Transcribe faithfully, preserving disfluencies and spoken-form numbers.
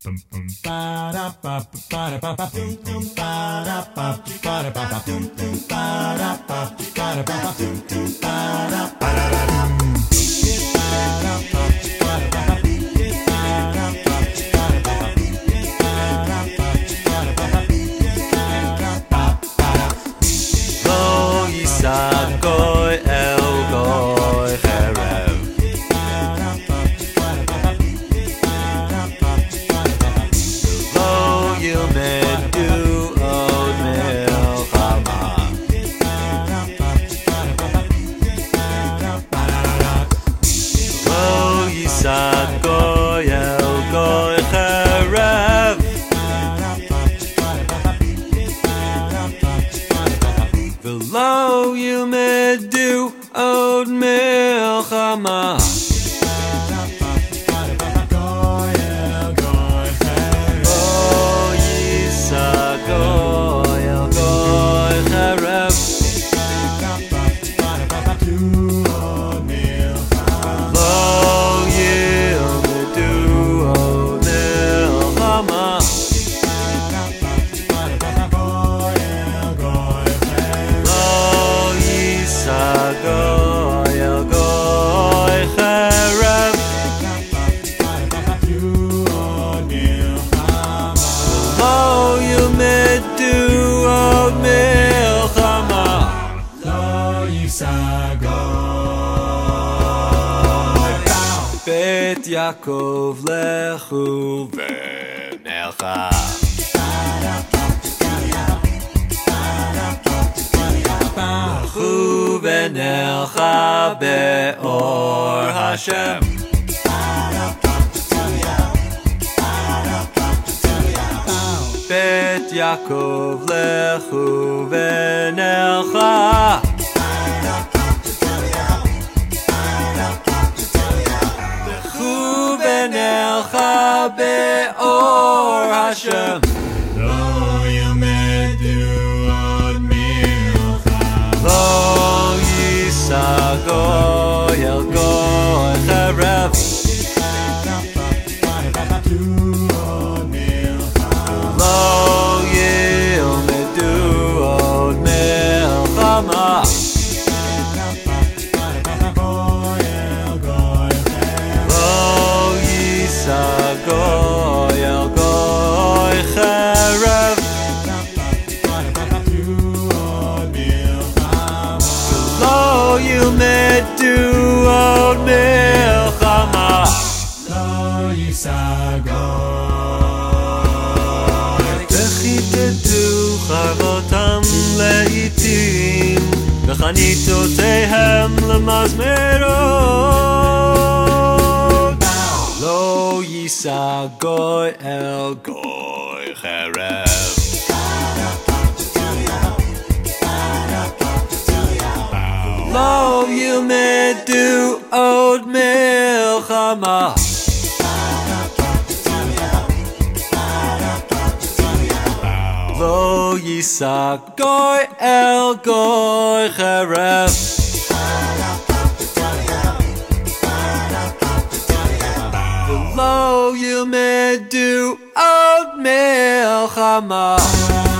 V'lo yilmedu od milchama. Bet Yaakov lechu v'nelcha. Lechu v'nelcha be'or Hashem. Bet Yaakov lechu v'nelcha. V'nelcha be'or Hashem. Lo yilmedu od milcha. Lo yisa goy el goy cherev. Lo yilmedu od milchama. Goy el goy cherev. Lo yilmedu od milchama. Lo yisa goy. V'chitetu charvotam leitim, v'chanitotehem lemazmerot. Lo yisa goy el goy cherev. Lo yilmedu od milchama. Lo yisa goy el goy cherev. Lo yilmedu od milchama.